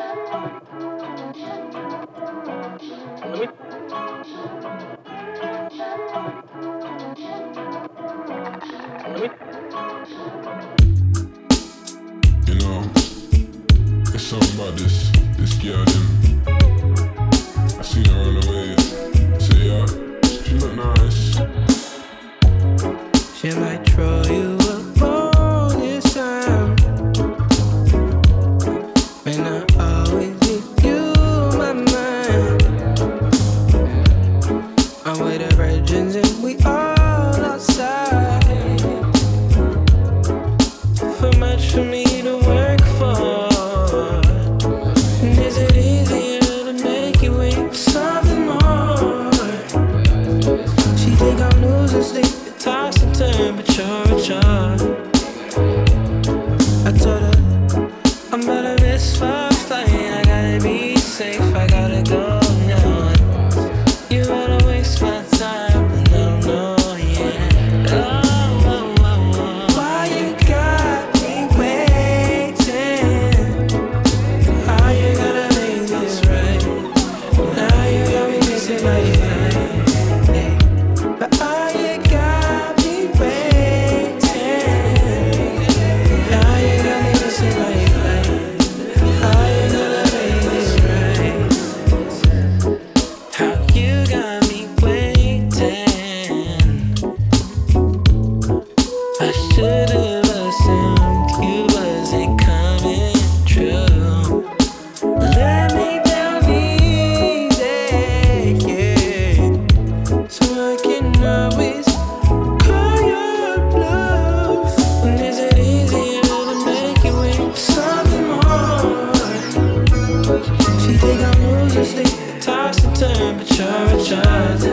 Let me. Let me. You know, there's something about this girl, them. I seen her on the way. Say, she look nice. She might throw you a bone this time. When I always give you my mind. I'm with the virgins and we all outside. For much for me to work for. And is it easier to make you wait for something more? She think I'm losing sleep, toss and turn, but you're a charge. I told her I'm about to miss my flight. I gotta be safe, I gotta go now. You wanna waste my time, and I don't know, yeah. Oh, oh, oh, oh. Why you got me waiting? How you gonna make this right? Now you got me missing my mind, hey. But how you got me waiting? Now you got me missing my mind. How you gonna make this right? How you got me waiting? I should've assumed you wasn't coming true. Let me down easy, yeah. So I can always call your bluff. And is it easier to make you wait for something more? She think I'm losing sleep, toss and turn, but you're a charge.